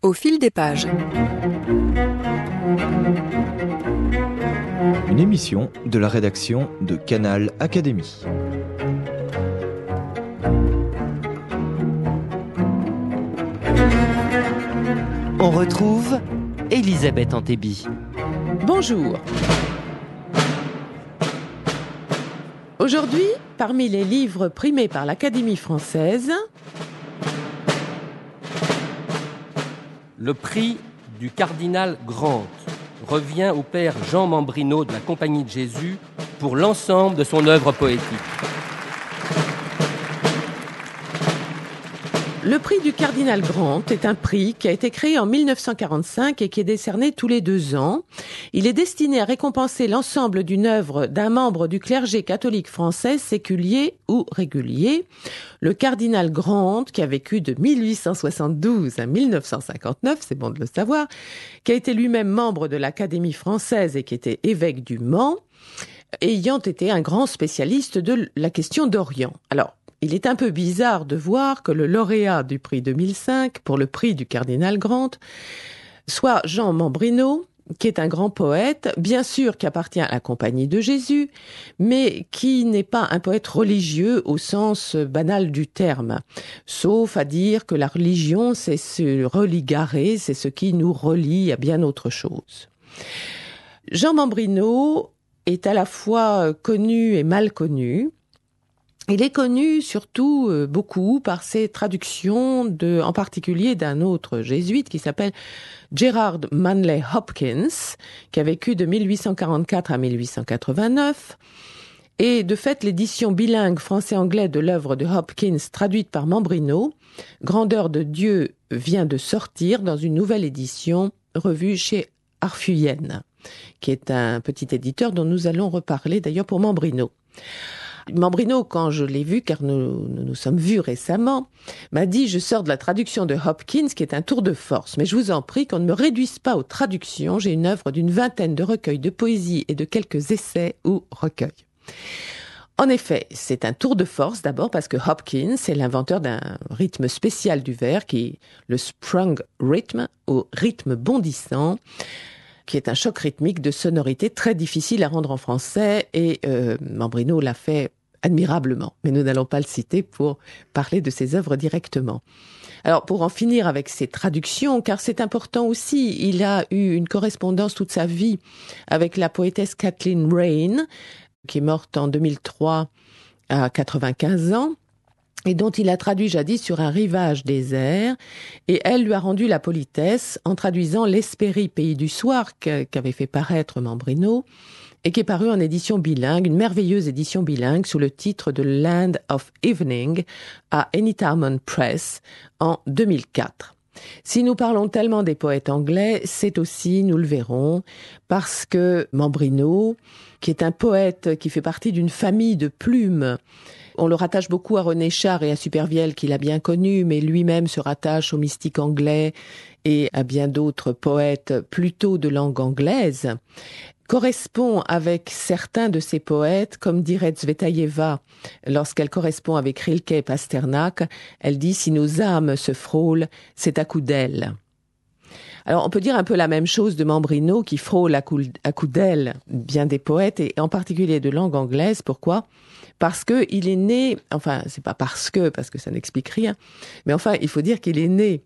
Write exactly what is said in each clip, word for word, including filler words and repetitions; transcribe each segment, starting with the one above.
Au fil des pages. Une émission de la rédaction de Canal Académie. On retrouve Elisabeth Antébi. Bonjour. Aujourd'hui, parmi les livres primés par l'Académie française, le prix du cardinal Grant revient au père Jean Mambrino de la Compagnie de Jésus pour l'ensemble de son œuvre poétique. le prix du cardinal Grant est un prix qui a été créé en mille neuf cent quarante-cinq et qui est décerné tous les deux ans. Il est destiné à récompenser l'ensemble d'une œuvre d'un membre du clergé catholique français, séculier ou régulier. Le cardinal Grant, qui a vécu de mille huit cent soixante-douze à mille neuf cent cinquante-neuf, c'est bon de le savoir, qui a été lui-même membre de l'Académie française et qui était évêque du Mans, ayant été un grand spécialiste de la question d'Orient. Alors, il est un peu bizarre de voir que le lauréat du prix deux mille cinq pour le prix du cardinal Grant soit Jean Mambrino, qui est un grand poète, bien sûr qui appartient à la Compagnie de Jésus, mais qui n'est pas un poète religieux au sens banal du terme, sauf à dire que la religion, c'est se religarer, c'est ce qui nous relie à bien autre chose. Jean Mambrino est à la fois connu et mal connu. Il est connu surtout euh, beaucoup par ses traductions, de, en particulier d'un autre jésuite qui s'appelle Gerard Manley Hopkins, qui a vécu de mille huit cent quarante-quatre à mille huit cent quatre-vingt-neuf. Et de fait, l'édition bilingue français-anglais de l'œuvre de Hopkins, traduite par Mambrino, Grandeur de Dieu, vient de sortir dans une nouvelle édition revue chez Arfuyenne, qui est un petit éditeur dont nous allons reparler d'ailleurs pour Mambrino. Mambrino, quand je l'ai vu, car nous, nous nous sommes vus récemment, m'a dit « Je sors de la traduction de Hopkins, qui est un tour de force, mais je vous en prie qu'on ne me réduise pas aux traductions. J'ai une œuvre d'une vingtaine de recueils de poésie et de quelques essais ou recueils. » En effet, c'est un tour de force d'abord parce que Hopkins est l'inventeur d'un rythme spécial du vers, qui est le sprung rhythm, ou rythme bondissant, qui est un choc rythmique de sonorité très difficile à rendre en français, et euh, Mambrino l'a fait admirablement. Mais nous n'allons pas le citer pour parler de ses œuvres directement. Alors, pour en finir avec ses traductions, car c'est important aussi, il a eu une correspondance toute sa vie avec la poétesse Kathleen Raine, qui est morte en deux mille trois à quatre-vingt-quinze ans, et dont il a traduit jadis Sur un rivage désert, et elle lui a rendu la politesse en traduisant L'Hespérie, pays du soir, qu'avait fait paraître Mambrino, et qui est paru en édition bilingue, une merveilleuse édition bilingue, sous le titre de Land of Evening, à Anytime Press, en deux mille quatre. Si nous parlons tellement des poètes anglais, c'est aussi, nous le verrons, parce que Mambrino, qui est un poète qui fait partie d'une famille de plumes, on le rattache beaucoup à René Char et à Supervielle, qu'il a bien connu, mais lui-même se rattache au mystique anglais et à bien d'autres poètes plutôt de langue anglaise, correspond avec certains de ces poètes, comme dirait Tsvetaïeva, lorsqu'elle correspond avec Rilke et Pasternak, elle dit « Si nos âmes se frôlent, c'est à coups d'ailes ». Alors, on peut dire un peu la même chose de Mambrino, qui frôle à coups coup d'ailes bien des poètes, et en particulier de langue anglaise. Pourquoi ? Parce que il est né, enfin, c'est pas parce que, parce que ça n'explique rien, mais enfin, il faut dire qu'il est né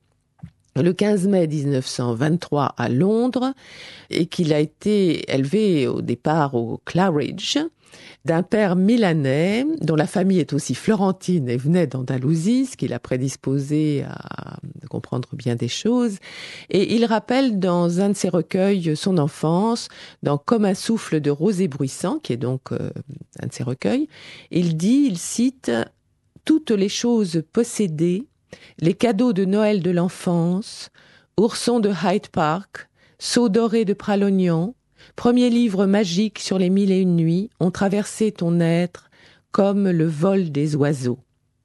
le quinze mai dix-neuf cent vingt-trois à Londres, et qu'il a été élevé au départ au Claridge, d'un père milanais, dont la famille est aussi florentine et venait d'Andalousie, ce qui l'a prédisposé à comprendre bien des choses. Et il rappelle dans un de ses recueils son enfance, dans Comme un souffle de rosée bruissant, qui est donc euh, un de ses recueils. Il dit, il cite « Toutes les choses possédées, les cadeaux de Noël de l'enfance, ourson de Hyde Park, seau doré de Pralognan, premier livre magique sur les mille et une nuits, ont traversé ton être comme le vol des oiseaux. »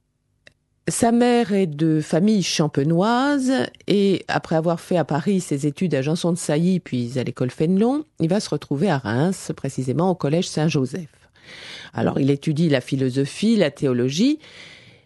Sa mère est de famille champenoise, et après avoir fait à Paris ses études à Janson de Sailly puis à l'école Fénelon, il va se retrouver à Reims, précisément au collège Saint-Joseph. Alors il étudie la philosophie, la théologie,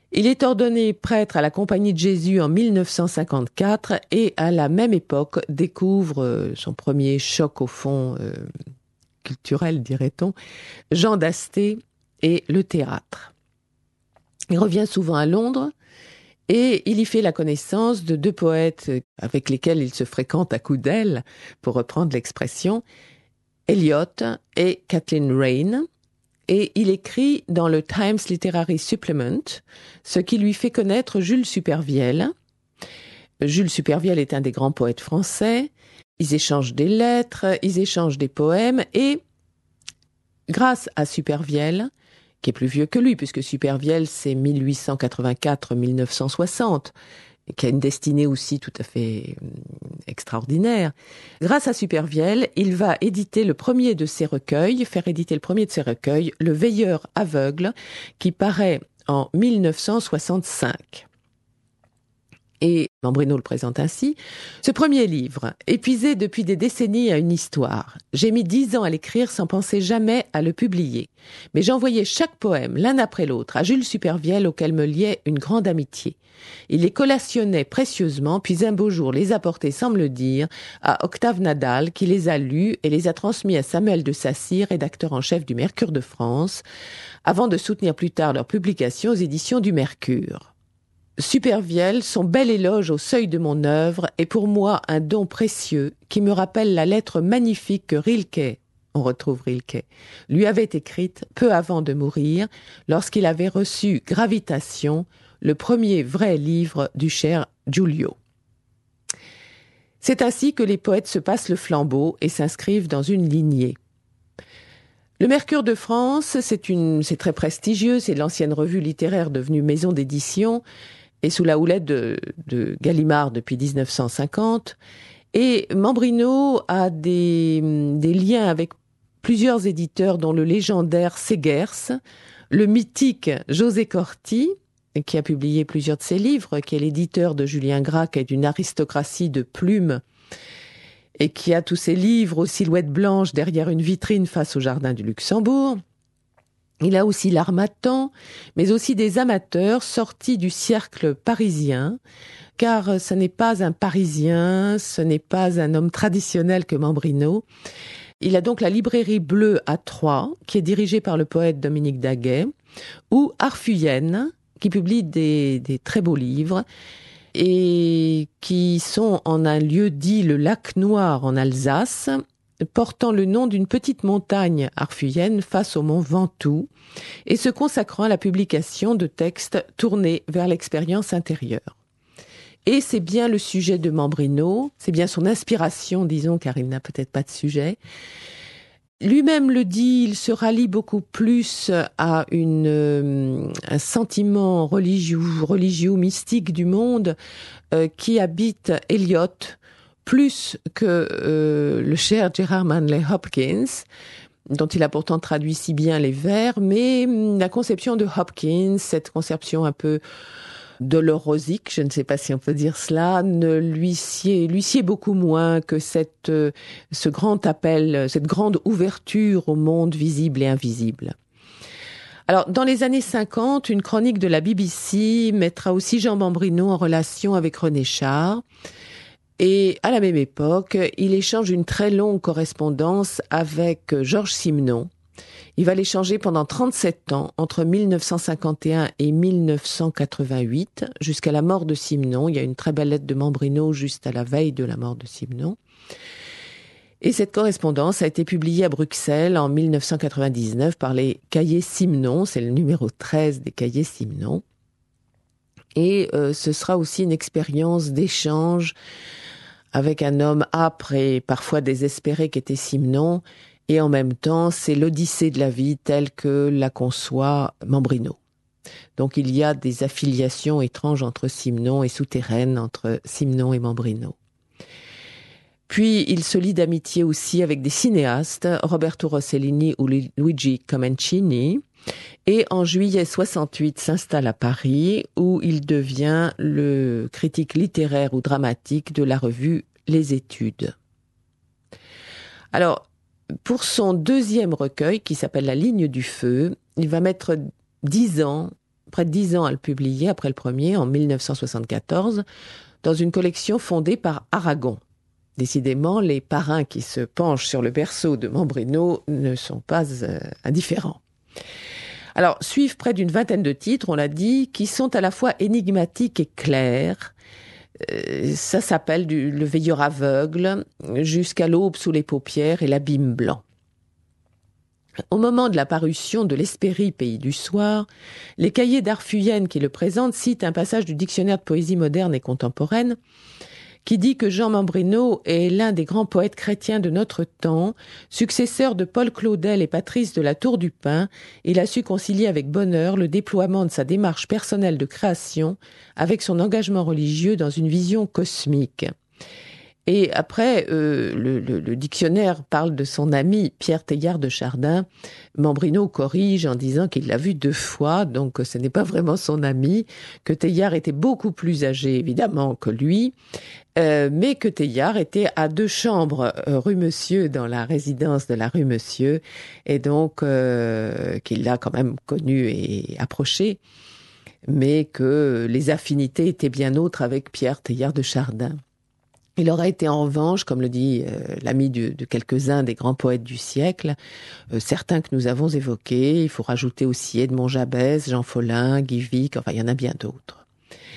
Il est ordonné prêtre à la Compagnie de Jésus en mille neuf cent cinquante-quatre et à la même époque découvre son premier choc au fond euh, culturel, dirait-on, Jean d'Asté et le théâtre. Il revient souvent à Londres et il y fait la connaissance de deux poètes avec lesquels il se fréquente à coups d'aile, pour reprendre l'expression, Eliot et Kathleen Raine. Et il écrit dans le Times Literary Supplement, ce qui lui fait connaître Jules Supervielle. Jules Supervielle est un des grands poètes français. Ils échangent des lettres, ils échangent des poèmes, et grâce à Supervielle, qui est plus vieux que lui, puisque Supervielle c'est mille huit cent quatre-vingt-quatre à mille neuf cent soixante, et qui a une destinée aussi tout à fait extraordinaire. Grâce à Supervielle, il va éditer le premier de ses recueils, faire éditer le premier de ses recueils, Le Veilleur aveugle, qui paraît en mille neuf cent soixante-cinq. Et Mambrino le présente ainsi. Ce premier livre, épuisé depuis des décennies à une histoire. J'ai mis dix ans à l'écrire sans penser jamais à le publier. Mais j'envoyais chaque poème, l'un après l'autre, à Jules Supervielle, auquel me liait une grande amitié. Il les collationnait précieusement, puis un beau jour les apportait, sans me le dire, à Octave Nadal, qui les a lus et les a transmis à Samuel de Sacy, rédacteur en chef du Mercure de France, avant de soutenir plus tard leur publication aux éditions du Mercure. Supervielle, son bel éloge au seuil de mon œuvre est pour moi un don précieux qui me rappelle la lettre magnifique que Rilke, on retrouve Rilke, lui avait écrite peu avant de mourir, lorsqu'il avait reçu Gravitation, le premier vrai livre du cher Giulio. C'est ainsi que les poètes se passent le flambeau et s'inscrivent dans une lignée. Le Mercure de France, c'est, une, c'est très prestigieux, c'est l'ancienne revue littéraire devenue maison d'édition, et sous la houlette de, de Gallimard depuis dix-neuf cent cinquante. Et Mambrino a des, des liens avec plusieurs éditeurs, dont le légendaire Segers, le mythique José Corti, qui a publié plusieurs de ses livres, qui est l'éditeur de Julien Gras, qui est d'une aristocratie de plumes, et qui a tous ses livres aux silhouettes blanches derrière une vitrine face au jardin du Luxembourg. Il a aussi l'Harmattan, mais aussi des amateurs sortis du cercle parisien, car ce n'est pas un Parisien, ce n'est pas un homme traditionnel que Mambrino. Il a donc la librairie bleue à Troyes, qui est dirigée par le poète Dominique Daguet, ou Arfuyenne, qui publie des, des très beaux livres, et qui sont en un lieu dit le Lac Noir en Alsace, portant le nom d'une petite montagne arfuyenne face au mont Ventoux, et se consacrant à la publication de textes tournés vers l'expérience intérieure. Et c'est bien le sujet de Mambrino, c'est bien son inspiration, disons, car il n'a peut-être pas de sujet. Lui-même le dit, il se rallie beaucoup plus à une, euh, un sentiment religieux, religieux, mystique du monde euh, qui habite Eliot, plus que euh, le cher Gerard Manley Hopkins, dont il a pourtant traduit si bien les vers, mais la conception de Hopkins, cette conception un peu dolorosique, je ne sais pas si on peut dire cela, ne lui sied, lui sied beaucoup moins que cette, euh, ce grand appel, cette grande ouverture au monde visible et invisible. Alors, dans les années cinquante, une chronique de la B B C mettra aussi Jean Mambrino en relation avec René Char. Et à la même époque, il échange une très longue correspondance avec Georges Simenon. Il va l'échanger pendant trente-sept ans, entre mille neuf cent cinquante et un et mille neuf cent quatre-vingt-huit, jusqu'à la mort de Simenon. Il y a une très belle lettre de Mambrino juste à la veille de la mort de Simenon. Et cette correspondance a été publiée à Bruxelles en mille neuf cent quatre-vingt-dix-neuf par les Cahiers Simenon. C'est le numéro treize des Cahiers Simenon. Et euh, ce sera aussi une expérience d'échange avec un homme âpre et parfois désespéré qu'était Simenon, et en même temps, c'est l'odyssée de la vie telle que la conçoit Mambrino. Donc il y a des affiliations étranges entre Simenon et souterraines entre Simenon et Mambrino. Puis il se lie d'amitié aussi avec des cinéastes, Roberto Rossellini ou Luigi Comencini, et en juillet soixante-huit s'installe à Paris, où il devient le critique littéraire ou dramatique de la revue Les Études. Alors, pour son deuxième recueil, qui s'appelle La Ligne du Feu, il va mettre dix ans près de dix ans à le publier après le premier, en mille neuf cent soixante-quatorze, dans une collection fondée par Aragon. Décidément, les parrains qui se penchent sur le berceau de Mambrino ne sont pas euh, indifférents. Alors, suivent près d'une vingtaine de titres, on l'a dit, qui sont à la fois énigmatiques et clairs. Euh, ça s'appelle du, Le veilleur aveugle, Jusqu'à l'aube sous les paupières et L'abîme blanc. Au moment de la parution de l'Hespérie, pays du soir, les cahiers d'Arfuyenne qui le présentent citent un passage du dictionnaire de poésie moderne et contemporaine qui dit que Jean Mambrino est l'un des grands poètes chrétiens de notre temps, successeur de Paul Claudel et Patrice de la Tour du Pin. Il a su concilier avec bonheur le déploiement de sa démarche personnelle de création avec son engagement religieux dans une vision cosmique. Et après, euh, le, le, le dictionnaire parle de son ami Pierre Teilhard de Chardin. Mambrino corrige en disant qu'il l'a vu deux fois, donc ce n'est pas vraiment son ami, que Teilhard était beaucoup plus âgé, évidemment, que lui, euh, mais que Teilhard était à deux chambres euh, rue Monsieur, dans la résidence de la rue Monsieur, et donc euh, qu'il l'a quand même connu et approché, mais que les affinités étaient bien autres avec Pierre Teilhard de Chardin. Il aurait été en revanche, comme le dit euh, l'ami de, de quelques-uns des grands poètes du siècle, euh, certains que nous avons évoqués. Il faut rajouter aussi Edmond Jabès, Jean Follin, Guy Vic, enfin il y en a bien d'autres.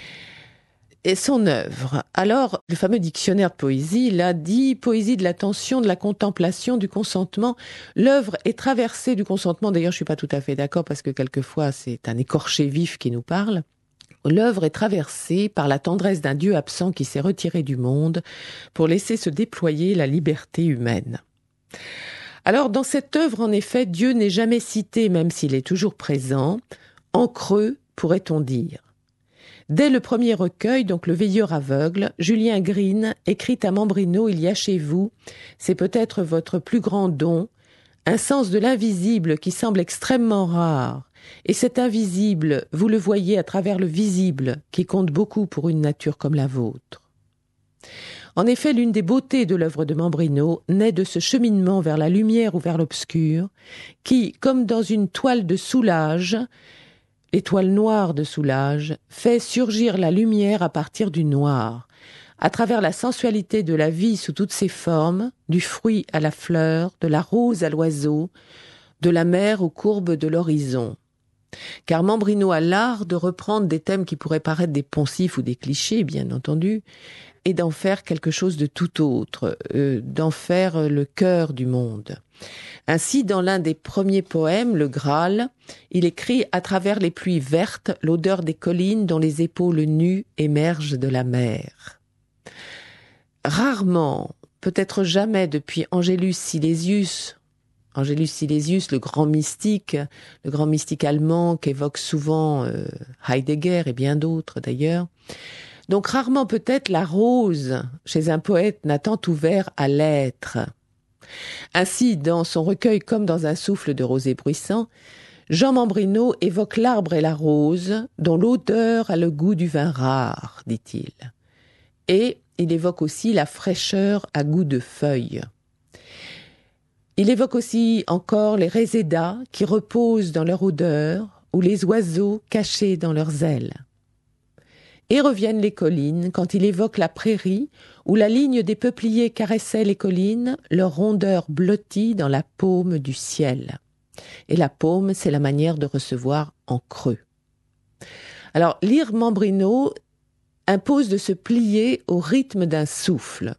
Et son œuvre. Alors, le fameux dictionnaire de poésie l'a dit, poésie de l'attention, de la contemplation, du consentement. L'œuvre est traversée du consentement. D'ailleurs, je suis pas tout à fait d'accord parce que quelquefois c'est un écorché vif qui nous parle. L'œuvre est traversée par la tendresse d'un Dieu absent qui s'est retiré du monde pour laisser se déployer la liberté humaine. Alors, dans cette œuvre, en effet, Dieu n'est jamais cité, même s'il est toujours présent, en creux, pourrait-on dire. Dès le premier recueil, donc Le veilleur aveugle, Julien Green écrit à Mambrino « Il y a chez vous, c'est peut-être votre plus grand don, un sens de l'invisible qui semble extrêmement rare. Et cet invisible, vous le voyez à travers le visible, qui compte beaucoup pour une nature comme la vôtre. » En effet, l'une des beautés de l'œuvre de Mambrino naît de ce cheminement vers la lumière ou vers l'obscur, qui, comme dans une toile de Soulages, l'étoile noire de Soulages, fait surgir la lumière à partir du noir, à travers la sensualité de la vie sous toutes ses formes, du fruit à la fleur, de la rose à l'oiseau, de la mer aux courbes de l'horizon. Car Mambrino a l'art de reprendre des thèmes qui pourraient paraître des poncifs ou des clichés, bien entendu, et d'en faire quelque chose de tout autre, euh, d'en faire le cœur du monde. Ainsi, dans l'un des premiers poèmes, Le Graal, il écrit « À travers les pluies vertes, l'odeur des collines dont les épaules nues émergent de la mer. » Rarement, peut-être jamais depuis Angelus Silesius, Angelus Silesius, le grand mystique, le grand mystique allemand qu'évoque souvent euh, Heidegger et bien d'autres d'ailleurs. Donc rarement peut-être la rose chez un poète n'a tant ouvert à l'être. Ainsi, dans son recueil Comme dans un souffle de rosée bruissant, Jean Mambrino évoque l'arbre et la rose, dont l'odeur a le goût du vin rare, dit-il. Et il évoque aussi la fraîcheur à goût de feuilles. Il évoque aussi encore les résédas qui reposent dans leur odeur ou les oiseaux cachés dans leurs ailes. Et reviennent les collines quand il évoque la prairie où la ligne des peupliers caressait les collines, leur rondeur blottie dans la paume du ciel. Et la paume, c'est la manière de recevoir en creux. Alors, lire Mambrino impose de se plier au rythme d'un souffle.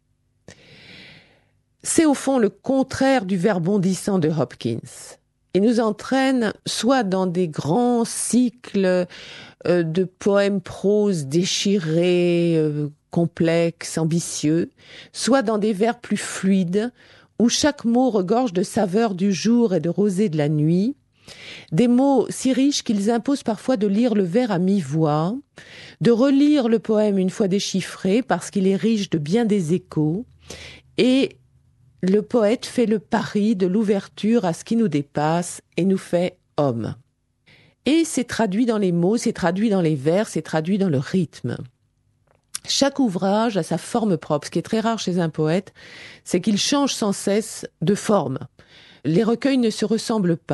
C'est au fond le contraire du vers bondissant de Hopkins. Il nous entraîne soit dans des grands cycles euh, de poèmes prose déchirés, euh, complexes, ambitieux, soit dans des vers plus fluides, où chaque mot regorge de saveur du jour et de rosée de la nuit, des mots si riches qu'ils imposent parfois de lire le vers à mi-voix, de relire le poème une fois déchiffré parce qu'il est riche de bien des échos, et le poète fait le pari de l'ouverture à ce qui nous dépasse et nous fait homme. Et c'est traduit dans les mots, c'est traduit dans les vers, c'est traduit dans le rythme. Chaque ouvrage a sa forme propre. Ce qui est très rare chez un poète, c'est qu'il change sans cesse de forme. Les recueils ne se ressemblent pas.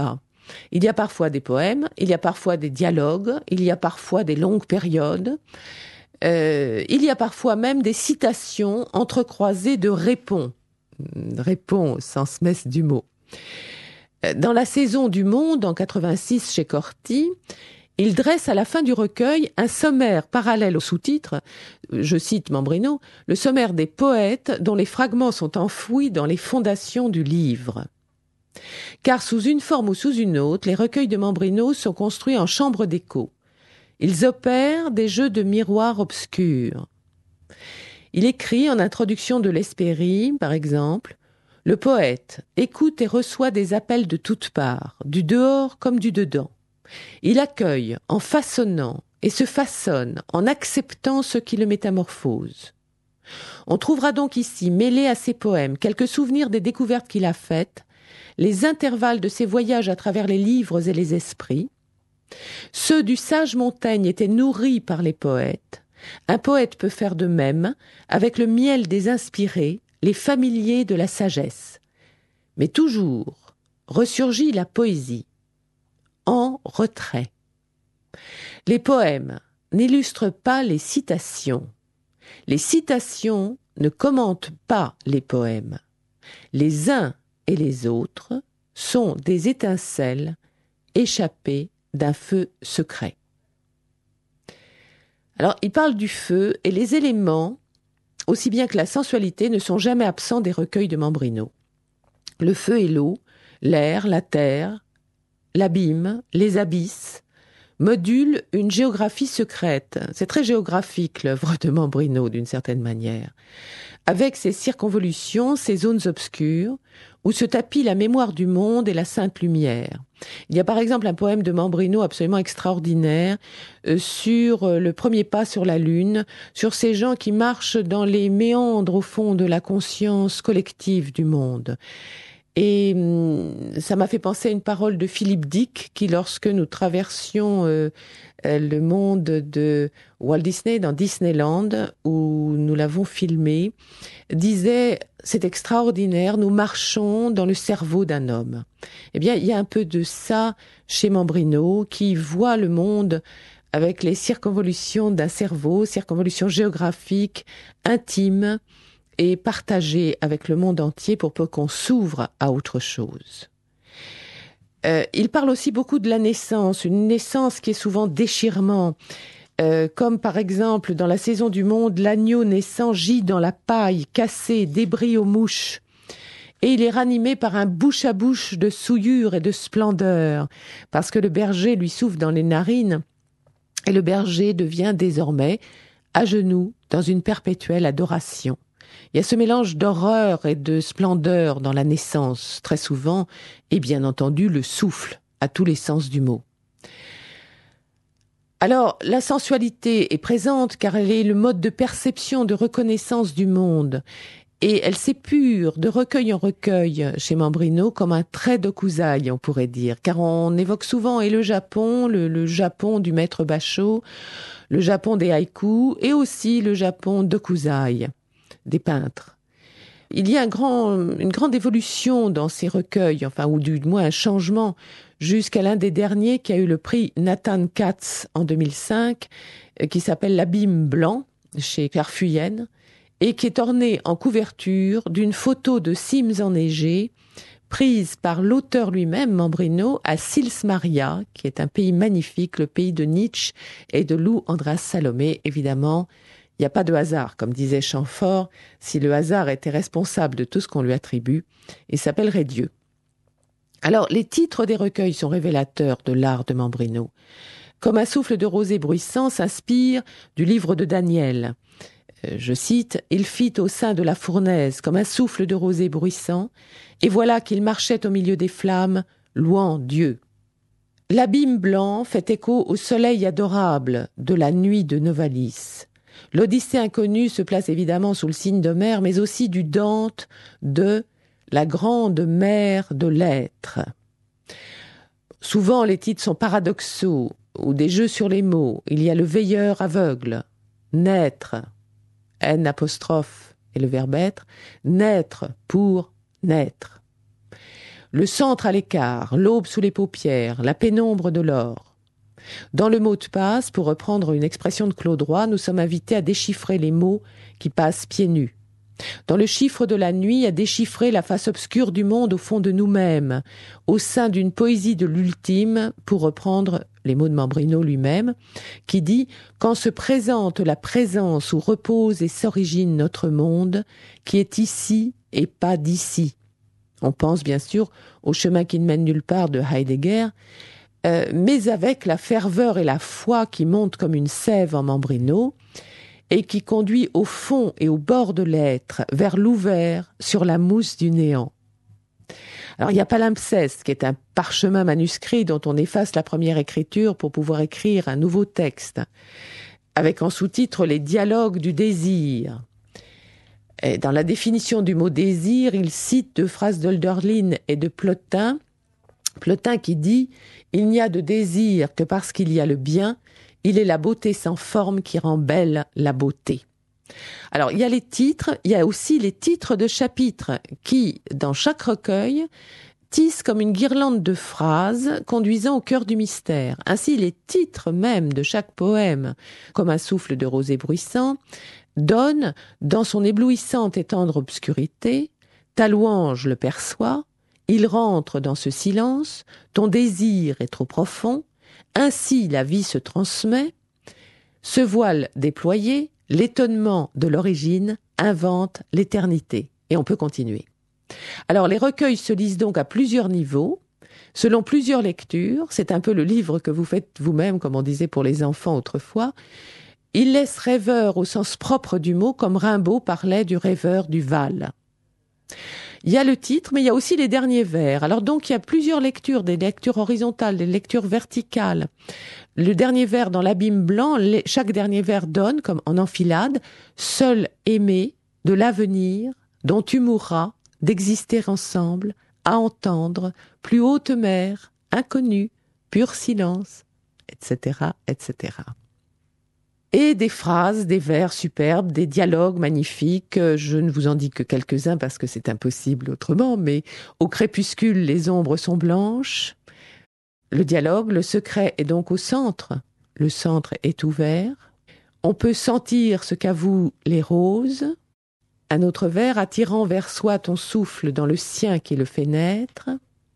Il y a parfois des poèmes, il y a parfois des dialogues, il y a parfois des longues périodes, euh, il y a parfois même des citations entrecroisées de répons, répons au sens messe du mot. Dans la saison du Monde, en quatre-vingt-six, chez Corty, il dresse à la fin du recueil un sommaire parallèle au sous-titre, je cite Mambrino, le sommaire des poètes dont les fragments sont enfouis dans les fondations du livre. Car sous une forme ou sous une autre, les recueils de Mambrino sont construits en chambre d'écho. Ils opèrent des jeux de miroirs obscurs. Il écrit en introduction de l'Hespérie, par exemple, « Le poète écoute et reçoit des appels de toutes parts, du dehors comme du dedans. Il accueille en façonnant et se façonne en acceptant ce qui le métamorphose. On trouvera donc ici, mêlés à ses poèmes, quelques souvenirs des découvertes qu'il a faites, les intervalles de ses voyages à travers les livres et les esprits. Ceux du sage Montaigne étaient nourris par les poètes. Un poète peut faire de même avec le miel des inspirés, les familiers de la sagesse. Mais toujours ressurgit la poésie. En retrait. Les poèmes n'illustrent pas les citations. Les citations ne commentent pas les poèmes. Les uns et les autres sont des étincelles échappées d'un feu secret. Alors, il parle du feu et les éléments, aussi bien que la sensualité, ne sont jamais absents des recueils de Mambrino. Le feu et l'eau, l'air, la terre, l'abîme, les abysses, modulent une géographie secrète. C'est très géographique, l'œuvre de Mambrino, d'une certaine manière. Avec ses circonvolutions, ses zones obscures, où se tapit la mémoire du monde et la sainte lumière. Il y a par exemple un poème de Mambrino absolument extraordinaire euh, sur euh, le premier pas sur la Lune, sur ces gens qui marchent dans les méandres au fond de la conscience collective du monde. Et ça m'a fait penser à une parole de Philippe Dick qui, lorsque nous traversions euh, le monde de Walt Disney dans Disneyland, où nous l'avons filmé, disait « C'est extraordinaire, nous marchons dans le cerveau d'un homme ». Eh bien, il y a un peu de ça chez Mambrino, qui voit le monde avec les circonvolutions d'un cerveau, circonvolutions géographiques, intimes, et partagé avec le monde entier pour peu qu'on s'ouvre à autre chose. Euh, il parle aussi beaucoup de la naissance, une naissance qui est souvent déchirement, euh, comme par exemple dans la saison du Monde, l'agneau naissant gît dans la paille, cassé, débris aux mouches, et il est ranimé par un bouche à bouche de souillure et de splendeur, parce que le berger lui souffle dans les narines, et le berger devient désormais à genoux dans une perpétuelle adoration. Il y a ce mélange d'horreur et de splendeur dans la naissance, très souvent, et bien entendu le souffle, à tous les sens du mot. Alors, la sensualité est présente car elle est le mode de perception, de reconnaissance du monde, et elle s'épure de recueil en recueil chez Mambrino comme un trait d'Okuzai, on pourrait dire, car on évoque souvent et le Japon, le, le Japon du maître Basho, le Japon des haïkus, et aussi le Japon d'Okuzai, des peintres. Il y a un grand, une grande évolution dans ces recueils, enfin, ou du moins un changement, jusqu'à l'un des derniers qui a eu le prix Nathan Katz en deux mille cinq, qui s'appelle L'Abîme blanc, chez Clairefuyen, et qui est orné en couverture d'une photo de cimes enneigées, prise par l'auteur lui-même, Mambrino, à Sils Maria, qui est un pays magnifique, le pays de Nietzsche et de Lou András Salomé, évidemment. Il n'y a pas de hasard, comme disait Chamfort, si le hasard était responsable de tout ce qu'on lui attribue, il s'appellerait Dieu. Alors, les titres des recueils sont révélateurs de l'art de Mambrino. Comme un souffle de rosée bruissant s'inspire du livre de Daniel. Euh, je cite, « Il fit au sein de la fournaise comme un souffle de rosée bruissant, et voilà qu'il marchait au milieu des flammes, louant Dieu. » L'abîme blanc fait écho au soleil adorable de la nuit de Novalis. L'Odyssée inconnue se place évidemment sous le signe d'Homère, mais aussi du Dante de la grande mer de l'être. Souvent, les titres sont paradoxaux ou des jeux sur les mots. Il y a le veilleur aveugle, naître, N apostrophe et le verbe être, naître pour naître. le centre à l'écart, l'aube sous les paupières, la pénombre de l'or. Dans le mot de passe, pour reprendre une expression de Claude Roy, nous sommes invités à déchiffrer les mots qui passent pieds nus. Dans le chiffre de la nuit, à déchiffrer la face obscure du monde au fond de nous-mêmes, au sein d'une poésie de l'ultime, pour reprendre les mots de Mambrino lui-même, qui dit « Quand se présente la présence où repose et s'origine notre monde, qui est ici et pas d'ici ». On pense bien sûr au chemin qui ne mène nulle part de Heidegger, euh, mais avec la ferveur et la foi qui montent comme une sève en Mambrino, et qui conduit au fond et au bord de l'être, vers l'ouvert, sur la mousse du néant. Alors il y a palimpseste, qui est un parchemin manuscrit dont on efface la première écriture pour pouvoir écrire un nouveau texte, avec en sous-titre les dialogues du désir. Et dans la définition du mot désir, il cite deux phrases d'Hölderlin et de Plotin. Plotin qui dit « Il n'y a de désir que parce qu'il y a le bien, il est la beauté sans forme qui rend belle la beauté ». Alors, il y a les titres, il y a aussi les titres de chapitres qui, dans chaque recueil, tissent comme une guirlande de phrases conduisant au cœur du mystère. Ainsi, les titres même de chaque poème, comme un souffle de rosée bruissant, donnent, dans son éblouissante et tendre obscurité, ta louange le perçoit, il rentre dans ce silence, ton désir est trop profond, ainsi la vie se transmet, ce voile déployé, l'étonnement de l'origine invente l'éternité. Et on peut continuer. Alors les recueils se lisent donc à plusieurs niveaux, selon plusieurs lectures. C'est un peu le livre que vous faites vous-même, comme on disait pour les enfants autrefois. Il laisse rêveur au sens propre du mot, comme Rimbaud parlait du rêveur du Val. Il y a le titre, mais il y a aussi les derniers vers. Alors donc, il y a plusieurs lectures, des lectures horizontales, des lectures verticales. Le dernier vers dans l'abîme blanc, les, chaque dernier vers donne, comme en enfilade, « Seul aimé de l'avenir, dont tu mourras, d'exister ensemble, à entendre, plus haute mer, inconnue, pur silence, et cetera, et cetera » Et des phrases, des vers superbes, des dialogues magnifiques. Je ne vous en dis que quelques-uns parce que c'est impossible autrement, mais au crépuscule, les ombres sont blanches. Le dialogue, le secret est donc au centre. Le centre est ouvert. On peut sentir ce qu'avouent les roses. Un autre vers, attirant vers soi ton souffle dans le sien qui le fait naître.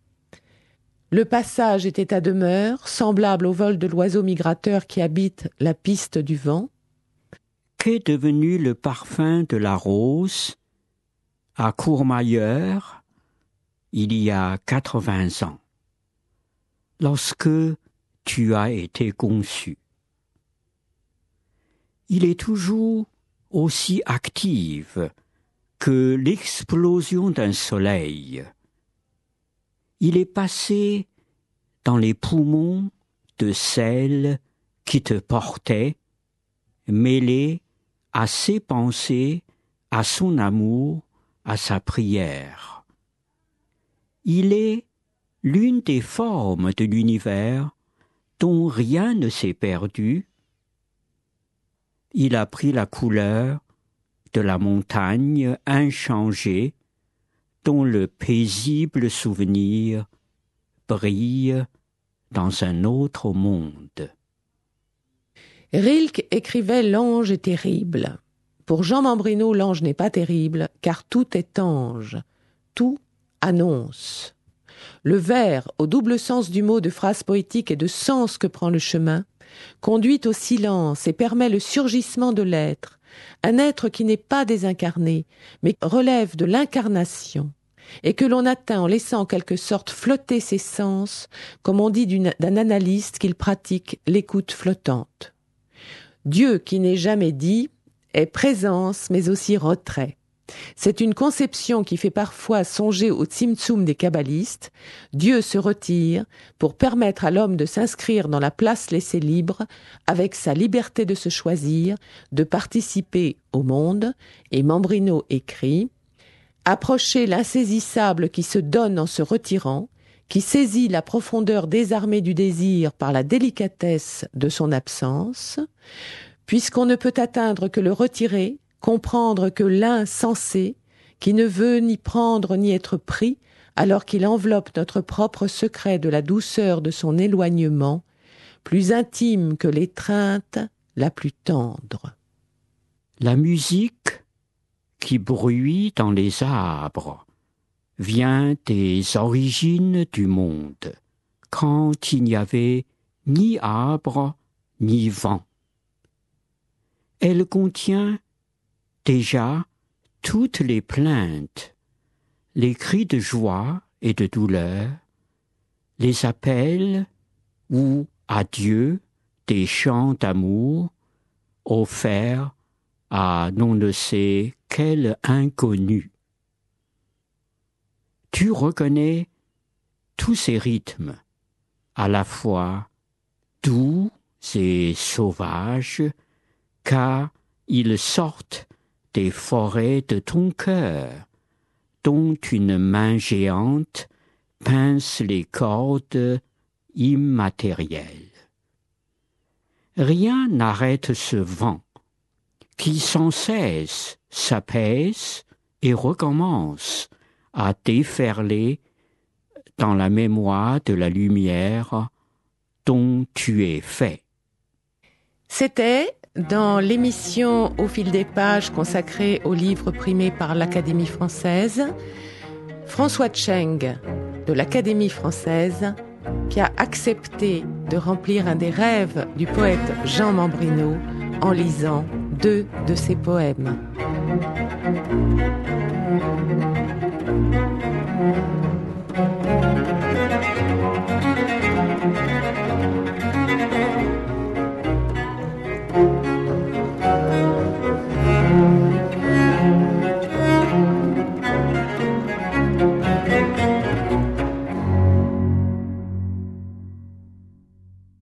Le passage était ta demeure, semblable au vol de l'oiseau migrateur qui habite la piste du vent. Qu'est devenu le parfum de la rose à Courmayeur il y a quatre-vingts ans, lorsque tu as été conçu? Il est toujours aussi active que l'explosion d'un soleil. Il est passé dans les poumons de celle qui te portait, mêlé à ses pensées, à son amour, à sa prière. Il est l'une des formes de l'univers dont rien ne s'est perdu. Il a pris la couleur de la montagne inchangée, dont le paisible souvenir brille dans un autre monde. Rilke écrivait « L'ange est terrible ». Pour Jean Mambrino, l'ange n'est pas terrible, car tout est ange, tout annonce. Le vers, au double sens du mot de phrase poétique et de sens que prend le chemin, conduit au silence et permet le surgissement de l'être, un être qui n'est pas désincarné, mais relève de l'incarnation, et que l'on atteint en laissant en quelque sorte flotter ses sens, comme on dit d'une, d'un analyste qu'il pratique l'écoute flottante. Dieu qui n'est jamais dit est présence mais aussi retrait. C'est une conception qui fait parfois songer au Tzimtzum des kabbalistes. Dieu se retire pour permettre à l'homme de s'inscrire dans la place laissée libre, avec sa liberté de se choisir, de participer au monde. Et Mambrino écrit « Approcher l'insaisissable qui se donne en se retirant, qui saisit la profondeur désarmée du désir par la délicatesse de son absence, puisqu'on ne peut atteindre que le retiré, comprendre que l'insensé, qui ne veut ni prendre ni être pris, alors qu'il enveloppe notre propre secret de la douceur de son éloignement, plus intime que l'étreinte la plus tendre. La musique qui bruit dans les arbres vient des origines du monde, quand il n'y avait ni arbre ni vent. Elle contient déjà toutes les plaintes, les cris de joie et de douleur, les appels ou adieux des chants d'amour offerts à l'on ne sait quel inconnu. Tu reconnais tous ces rythmes, à la fois doux et sauvages, car ils sortent des forêts de ton cœur, dont une main géante pince les cordes immatérielles. Rien n'arrête ce vent, qui sans cesse s'apaise et recommence à déferler dans la mémoire de la lumière dont tu es fait. C'était dans l'émission Au fil des pages consacrée aux livres primés par l'Académie française, François Tcheng de l'Académie française qui a accepté de remplir un des rêves du poète Jean Mambrino en lisant deux de ses poèmes.